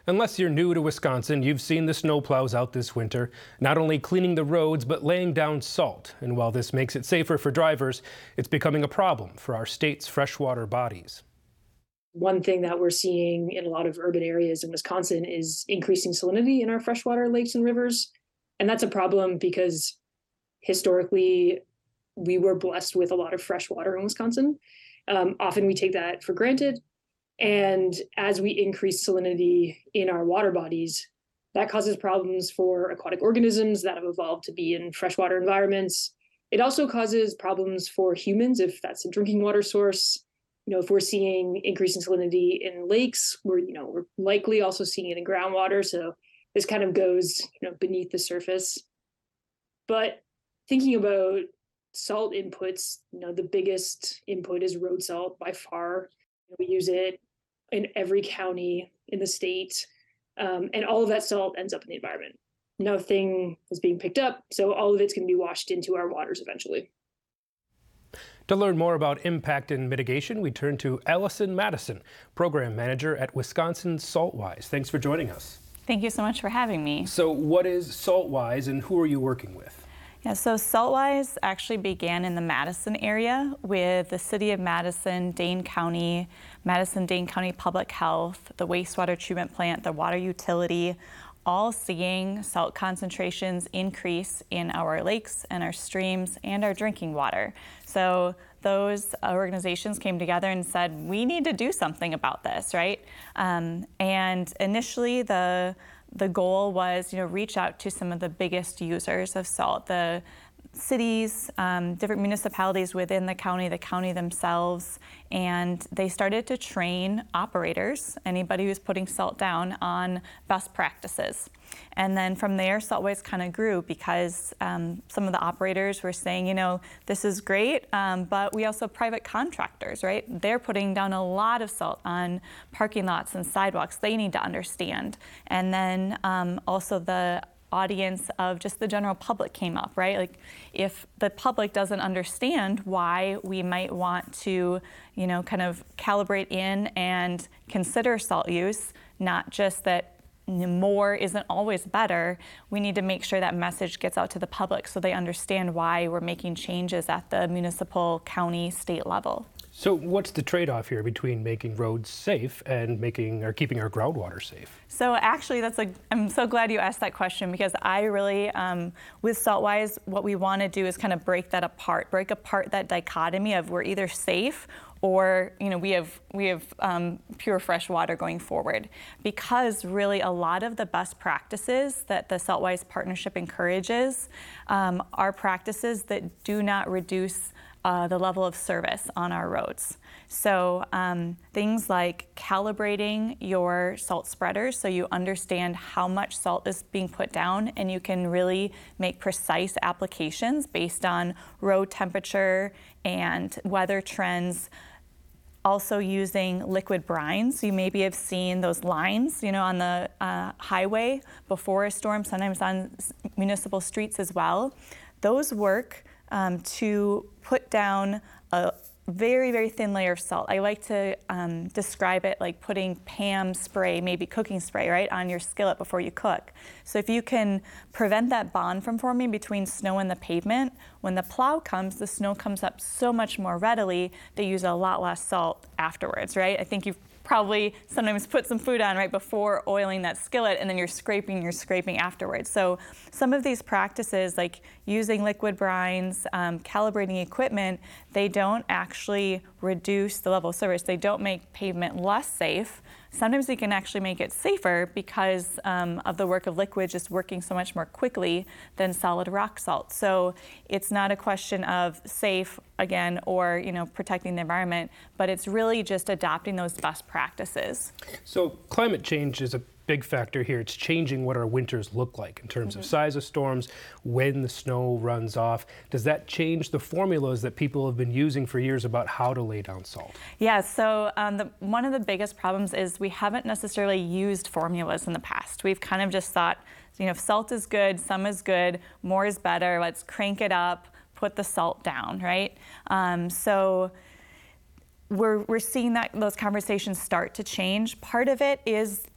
Unless you're new to Wisconsin, you've seen the snowplows out this winter, not only cleaning the roads, but laying down salt. And while this makes it safer for drivers, it's becoming a problem for our state's freshwater bodies. One thing that we're seeing in a lot of urban areas in Wisconsin is increasing salinity in our freshwater lakes and rivers. And that's a problem because historically, we were blessed with a lot of fresh water in Wisconsin. Often we take that for granted. And as we increase salinity in our water bodies, that causes problems for aquatic organisms that have evolved to be in freshwater environments. It also causes problems for humans if that's a drinking water source. If we're seeing increasing salinity in lakes, we're likely also seeing it in groundwater. So this kind of goes, beneath the surface. But thinking about salt inputs, the biggest input is road salt by far. We use it in every county in the state, and all of that salt ends up in the environment. Nothing is being picked up, so all of it's going to be washed into our waters eventually. To learn more about impact and mitigation, we turn to Allison Madison, Program Manager at Wisconsin Saltwise. Thanks for joining us. Thank you so much for having me. So what is Saltwise and who are you working with? Yeah, so Saltwise actually began in the Madison area with the City of Madison, Dane County, Madison-Dane County Public Health, the wastewater treatment plant, the water utility, all seeing salt concentrations increase in our lakes and our streams and our drinking water. So those organizations came together and said, we need to do something about this, right? And initially the goal was, reach out to some of the biggest users of salt, the cities, different municipalities within the county themselves, and they started to train operators, anybody who's putting salt down, on best practices. And then from there, Saltwise kind of grew because some of the operators were saying, this is great, but we also have private contractors, right? They're putting down a lot of salt on parking lots and sidewalks. They need to understand. And then also the audience of just the general public came up, right? Like if the public doesn't understand why we might want to, kind of calibrate in and consider salt use, not just that more isn't always better, we need to make sure that message gets out to the public so they understand why we're making changes at the municipal, county, state level. So what's the trade-off here between making roads safe and keeping our groundwater safe? So actually, I'm so glad you asked that question because I really, with Saltwise, what we want to do is kind of break apart that dichotomy of we're either safe or we have pure fresh water going forward, because really a lot of the best practices that the Saltwise partnership encourages are practices that do not reduce the level of service on our roads. So things like calibrating your salt spreaders so you understand how much salt is being put down, and you can really make precise applications based on road temperature and weather trends. Also using liquid brines. You maybe have seen those lines, on the highway before a storm, sometimes on municipal streets as well. Those work to put down a very, very thin layer of salt. I like to describe it like putting PAM spray, maybe cooking spray, right, on your skillet before you cook. So if you can prevent that bond from forming between snow and the pavement, when the plow comes, the snow comes up so much more readily, they use a lot less salt afterwards, right? I think you've probably sometimes put some food on right before oiling that skillet, and then you're scraping afterwards. So some of these practices, like using liquid brines, calibrating equipment, they don't actually reduce the level of service. They don't make pavement less safe. Sometimes they can actually make it safer because of the work of liquid just working so much more quickly than solid rock salt. So it's not a question of safe, again, or protecting the environment, but it's really just adopting those best practices. So climate change is a big factor here. It's changing what our winters look like in terms of size of storms, when the snow runs off. Does that change the formulas that people have been using for years about how to lay down salt? Yeah, so one of the biggest problems is we haven't necessarily used formulas in the past. We've kind of just thought, if salt is good, some is good, more is better, let's crank it up, put the salt down, right? So we're seeing that those conversations start to change. Part of it is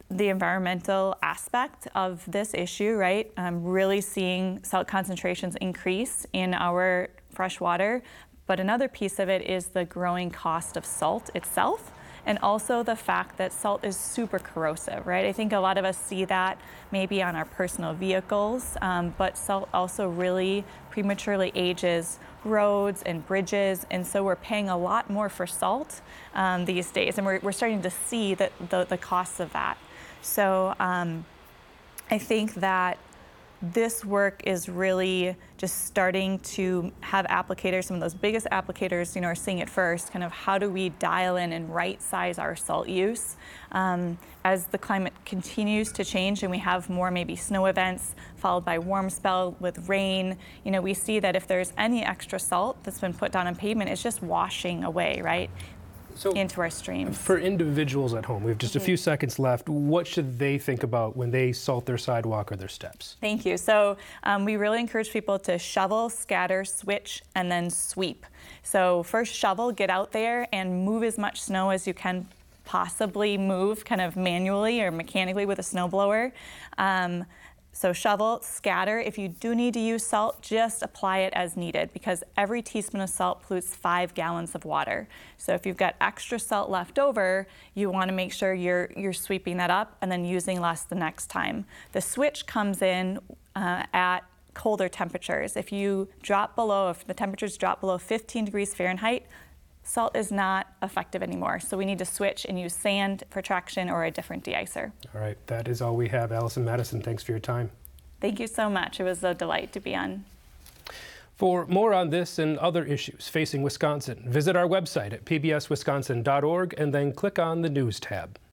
the environmental aspect of this issue, right? Really seeing salt concentrations increase in our fresh water. But another piece of it is the growing cost of salt itself, and also the fact that salt is super corrosive, right? I think a lot of us see that maybe on our personal vehicles, but salt also really prematurely ages roads and bridges, and so we're paying a lot more for salt these days, and we're starting to see the costs of that. So I think that this work is really just starting to have applicators, some of those biggest applicators, are seeing it first, kind of how do we dial in and right size our salt use. As the climate continues to change and we have more maybe snow events followed by warm spell with rain, we see that if there's any extra salt that's been put down on pavement, it's just washing away, right? So into our streams. For individuals at home, we have just a few seconds left. What should they think about when they salt their sidewalk or their steps? Thank you. So we really encourage people to shovel, scatter, switch, and then sweep. So first shovel, get out there and move as much snow as you can possibly move kind of manually or mechanically with a snowblower. So shovel, scatter. If you do need to use salt, just apply it as needed, because every teaspoon of salt pollutes 5 gallons of water. So if you've got extra salt left over, you want to make sure you're sweeping that up and then using less the next time. The switch comes in at colder temperatures. If the temperatures drop below 15 degrees Fahrenheit, salt is not effective anymore. So we need to switch and use sand for traction or a different de-icer. All right, that is all we have. Allison Madison, thanks for your time. Thank you so much. It was a delight to be on. For more on this and other issues facing Wisconsin, visit our website at pbswisconsin.org and then click on the News tab.